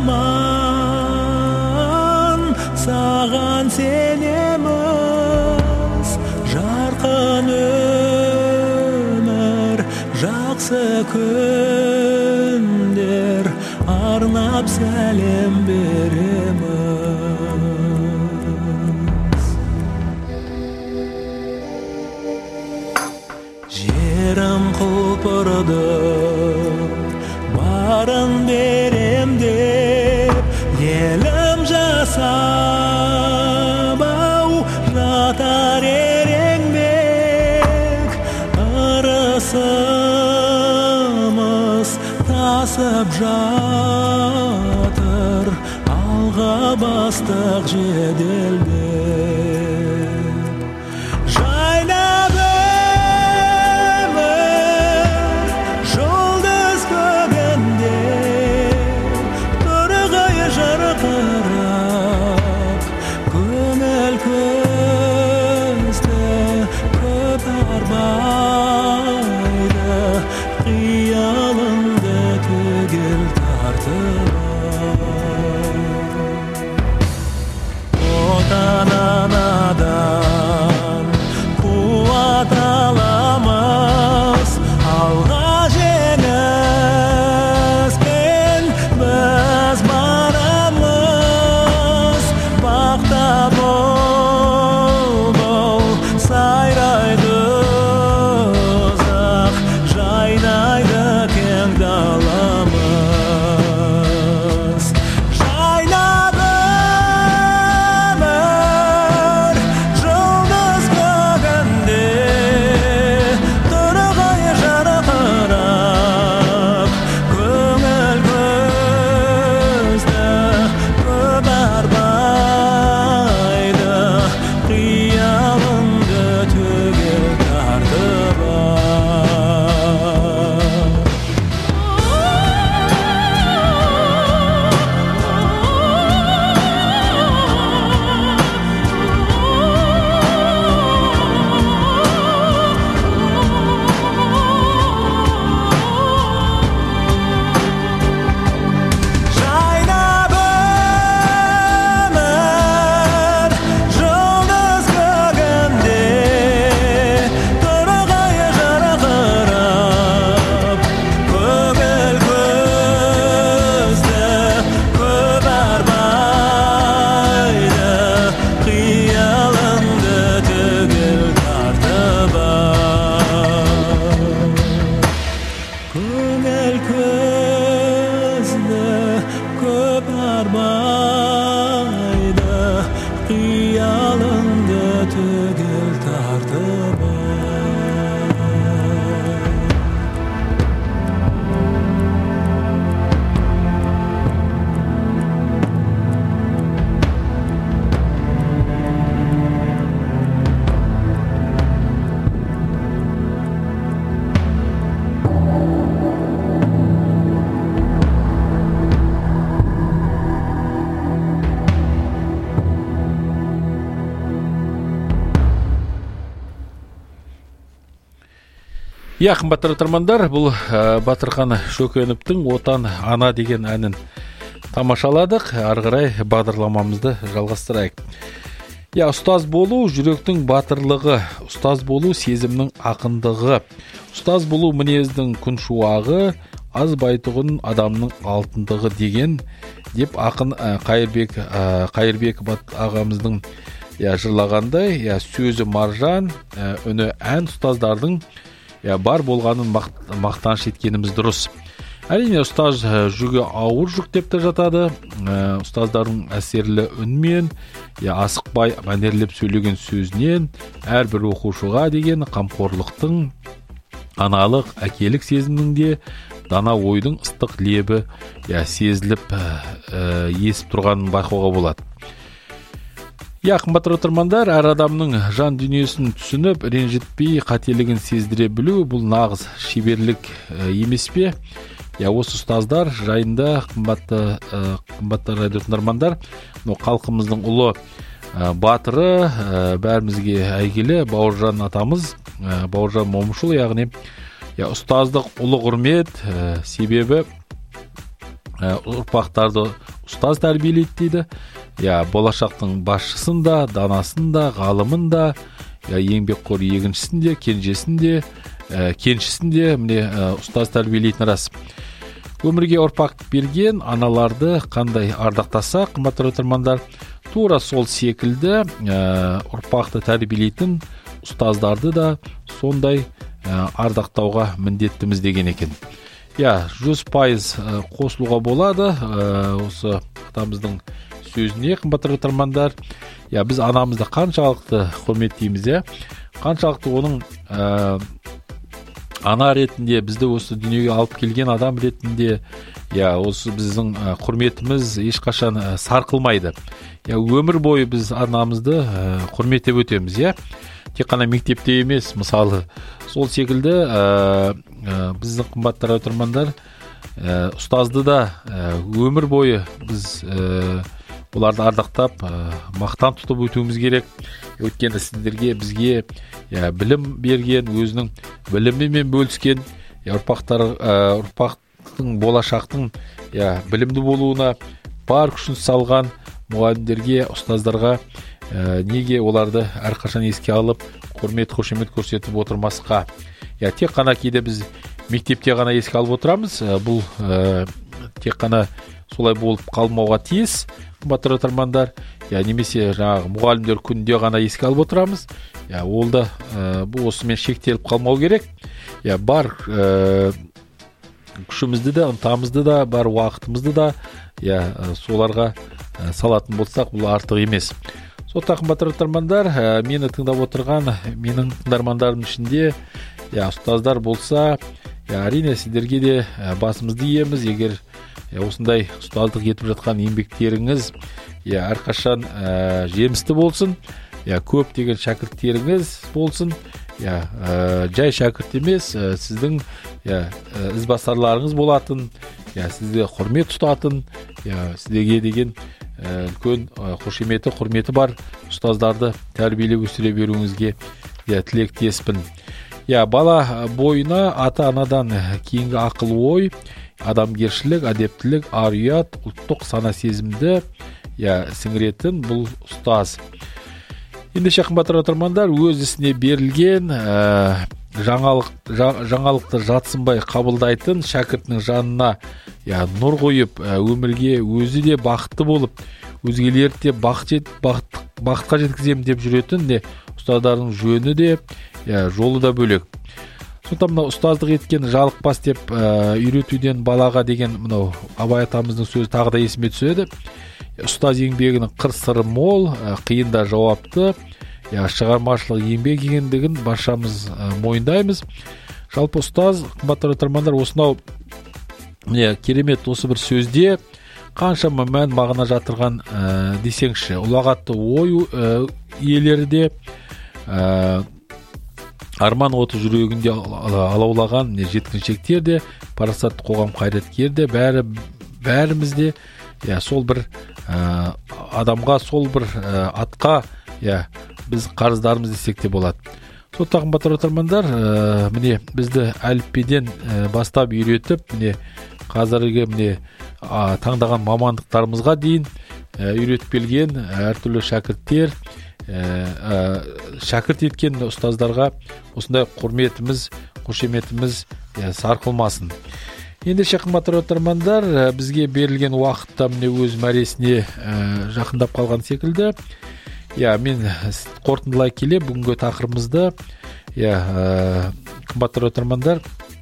заман саған сенеміз. Жарқын өмір, жақсы күндер, арнап сәлем береміз. Жерім құлпырды, барын берем деп, елім жасап ау, жатар ереңбек. Ырысымыз тасып жатыр, алға бастық жеделдеп. Жайнап Отанына тартымы. Иә, қымбатты тыңдармандар, бұл ә, Батырхан Шөкеновтің «Отан ана» деген әнін тамашаладық. Ары қарай бағдарламамызды жалғастырайық. Иә, ұстаз болу жүректің батырлығы, ұстаз болу сезімнің ақындығы, ұстаз болу мінездің күншуағы, аз байтұғын адамның алтындығы деген деп ақын ә, Қайырбек ә, Қайырбек ағамыздың иә, жырлағандай, иә, сөзі маржан, ә, үні ән, ұстаздардың Я, бар болғанын мақ, мақтаныш еткеніміз дұрыс. Әрине, ұстаз жүгі ауыр жүк деп те жатады. Ә, ұстаздардың әсерлі үнмен, я, асықпай мәнерлеп сөйлеген сөзінен әрбір оқушыға деген қамқорлықтың, аналық, әкелік сезімнің де дана ойдың ыстық лебі я, сезіліп ә, есіп тұрғанын байқауға болады. Я, қымбатты тыңдармандар, әр адамның жан дүниесін түсініп, ренжітпей, қателігін сездіре білу бұл нағыз шеберлік ә, емес пе? Я, осы ұстаздар жайында қымбатты ә, қымбатты радио тыңдармандар, халқымыздың ұлы ә, батыры, ә, бәрімізге әйгілі Бауыржан атамыз, ә, Бауыржан Момышұлы, яғни я, ұстаздық ұлы құрмет, ә, себебі ә, ұрпақтарды ұстаз тәрбиелейді дейді. Я, болашақтың басшысын да, данасын да, ғалымын да, я, еңбекқор егіншісін де, кенжесін де, ә, кеншісін де, міне ә, ұстаз тәрбиелейтін рас. Өмірге ұрпақ берген аналарды қандай ардақтаса, қымбатты тыңдармандар, тура сол секілді ә, ұрпақты тәрбиелейтін ұстаздарды да сондай ә, ардақтауға міндеттіміз деген екен. Я, жүз пайыз қосылуға болады ә, осы атамыздың сөзіне, қымбатты тыңдармандар. Я, біз анамызды қаншалықты құрметтейміз, я? Қаншалықты оның ә, ана ретінде бізді осы дүниеге алып келген адам ретінде, я, осы біздің ә, құрметіміз ешқашан ә, сарқылмайды. Я, өмір бойы біз анамызды ә, құрметтеп өтеміз, я? Тек қана мектепте емес, мысалы, сол секілді ә, ә, біздің қымбатты тыңдармандар ә, ұстазды да ә, өмір бойы біз ә, оларды ардақтап, ә, мақтан тұтып өтуіміз керек. Өйткені сіздерге, бізге я, білім берген, өзінің білімімен бөліскен, я, ұрпақтар, ә, ұрпақтың болашақтың я, білімді болуына бар күшін салған мұғалімдерге, ұстаздарға ә, неге оларды әрқашан еске алып, құрмет, қошемет көрсетіп отырмасқа. Я, тек қана кейде біз мектепте ғана еске алып отырамыз. Ә, бұл ә, тек қана солай болып қалмауға тиіс. Қымбатты тыңдармандар, я, немесе жаңағы мұғалімдер күнде ғана еске алып отырамыз. Я, ол да ә, бұл осымен шектеліп қалмау керек. Я, бар ә, күшімізді де, ынтамызды да, бар уақытымызды да я, соларға ә, салатын болсақ, бұл артық емес. Сондықтан, қымбатты тыңдармандар, ә, мені тыңдап отырған менің тыңдармандарым ішінде я, ұстаздар болса, я, әрине сіздерге де ә, басымызды иеміз. Егер я, осындай ұстаздық етіп жатқан еңбектеріңіз я, әрқашан ә, жемісті болсын, я, көп деген шәкірттеріңіз болсын. Я, ә, жай шәкірт емес, ә, сіздің я, ә, ізбасарларыңыз болатын, я, сізді құрмет тұтатын, я, сіздерге деген үлкен ә, қошеметі, құрметі бар ұстаздарды тәрбиелеп өсіре беруіңізге я, тілектеспін. Я, бала бойына ата-анадан кейінгі ақыл ой, адамгершілік, әдептілік, ар-ұят, ұлттық сана сезімді я, сіңіретін бұл ұстаз. Ендеше, қымбатты тыңдармандар, өз ісіне берілген ә, жаңалық, жаңалықты жатсынбай қабылдайтын шәкіртінің жанына я, нұр қойып, ә, өмірге өзі де бақытты болып, өзгелерді де бақыт, бақыт, бақытқа жеткіземін деп жүретін де ұстаздардың жөні де я, жолы да бөлек. Сондықтан мынау ұстаздық еткен жалықпас деп ә, үйретуден балаға деген мынау Абай атамыздың сөзі тағы да есіме түседі. Ұстаз еңбегінің қыр-сыры мол, ә, қиын да жауапты. я шығармашылық еңбек екендігін баршамыз ә, мойындаймыз. Жалпы ұстаз, қымбатты тыңдармандар, осынау міне керемет осы бір сөзде қаншама мән мағына жатырған ә, десеңші. Ұлағатты ой ә, иелері де ә, арман оты жүрегінде алаулаған жеткіншектер де, парасатты қоғам қайраткері де, бәрі бәрімізде я сол бір ә, адамға, сол бір ә, атқа я біз қарыздарымыз десек те болады. Сондықтан қымбатты тыңдармандар, ә, міне бізді әліппеден ә, бастап үйретіп, міне қазіргі міне а, таңдаған мамандықтарымызға дейін ә, үйретіп келген әртүрлі шәкірттер, ә, ә, шәкірт еткен ұстаздарға осындай құрметіміз, қошеметіміз ә, сарқылмасын. Ендеше қымбатты тыңдармандар, ә, бізге берілген уақытта міне өз мәресіне ә, жақындап қалған секілді. Я, мен қорытындылай келе бүгінгі тақырыбымызды, я, ә, қымбатты тыңдармандар,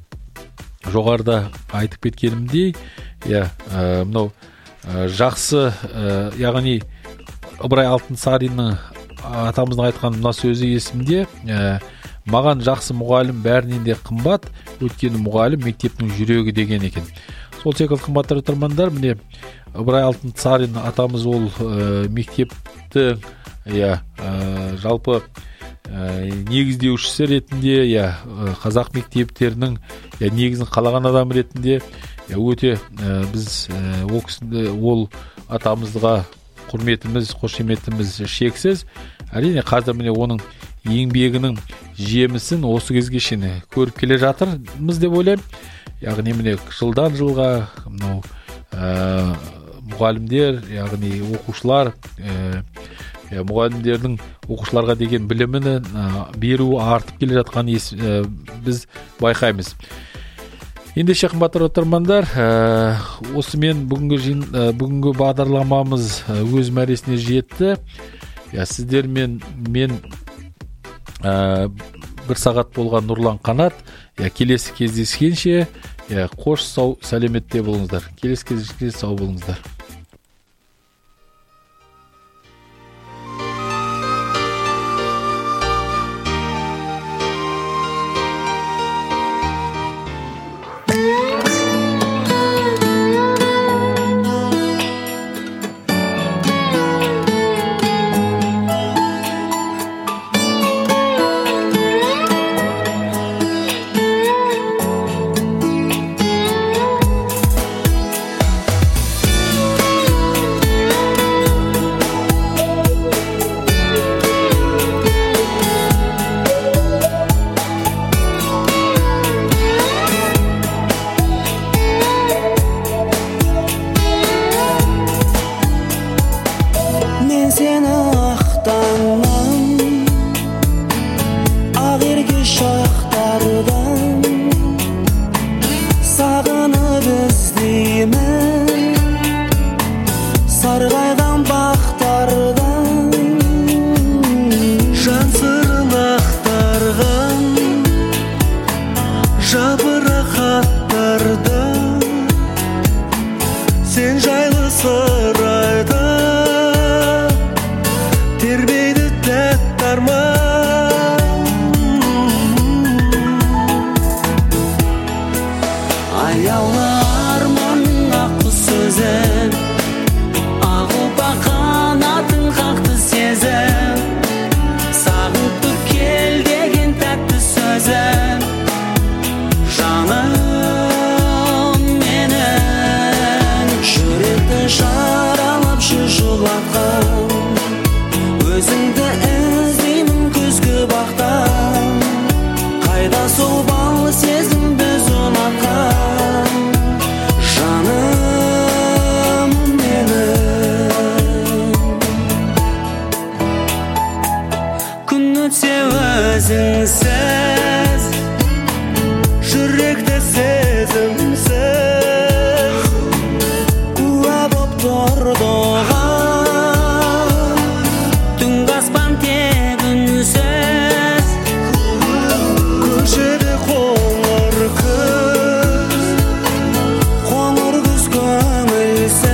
жоғарыда айтып кеткенімдей, я, ә, мынау ә, жақсы, ә, яғни Ыбырай Алтынсариннің атамыздың айтқан мына сөзі есімде. ә, маған жақсы мұғалім бәрінен де қымбат, өйткені мұғалім мектептің жүрегі деген екен. Сол секілді қымбатты тыңдармандар, міне Ыбырай Алтынсарин атамыз ол ә, мектепті я, ә, жалпы ә, негіздеушісі ретінде, я, қазақ мектептерінің я, негізін қалаған адам ретінде я, өте ә, біз ә, ол, кісі, ол атамызға құрметіміз, қошеметіміз шексіз. Әрине қазір міне оның еңбегінің жемісін осы кезге шейін көріп келе жатырмыз деп ойлаймын. Яғни міне жылдан жылға мынау ә, мұғалімдер, яғни оқушылар, ә, ә, мұғалімдердің оқушыларға деген білімін ә, беру артып келе жатқан ес, ә, біз байқаймыз. Ендеше қымбатты тыңдармандар, ә, осымен бүгінгі жин, ә, бүгінгі бағдарламамыз өз мәресіне жетті. Я, сіздермен мен ә, бір сағат болған Нұрлан Қанат. Я, келесі кездескенше, я, қош сау сәлеметте болыңыздар. Келесі кездескенше сау болыңыздар.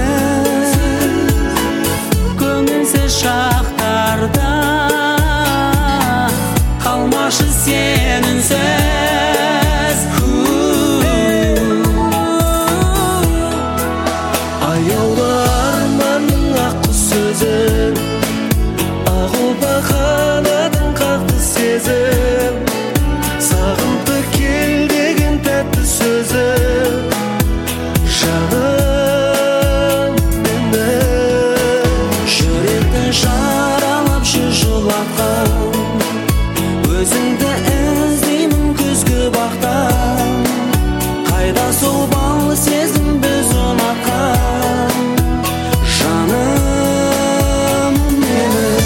Şaxtarda сен үнсіз. Аяулы арманның ақ құс сөзің, ақ ұлпа қанатын қақты сезім, сағынты кел деген тәтті сөзің, жаным менің. Жүректі жаралап жүр жылатқан, өзіңді іздеймін күзгі бақтан. Қайда сол бал сезім біз ұнатқан, жаным менің.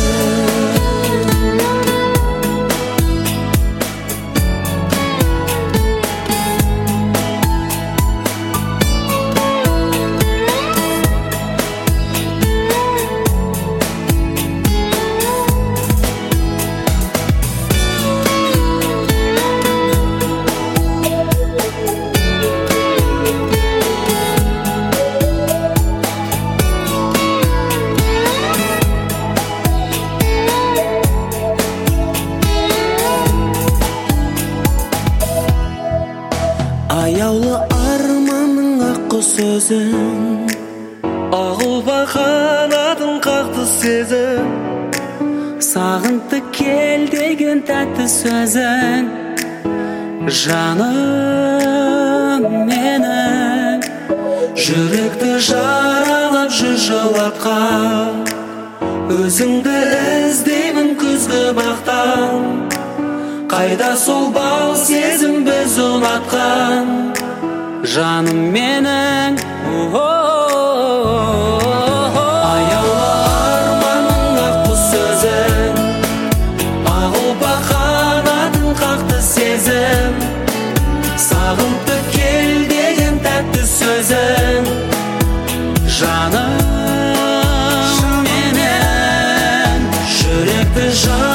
Аяулы арманның ақ құс сөзің, Ақ ұлпа қанатын қақты сезім, сағынты кел деген тәтті сөзің, жаным менің. жүректі жаралап жүр жылатқан, Өзіңді іздеймін күзгі бақтан. Қайда сол бал сезім біз ұнатқан, жаным менің. Аяулы арманның ақ құс сөзің, ақ ұлпа қанатын қақты сезім, сағынты кел деген тәтті сөзің, жаным менің. Жүректі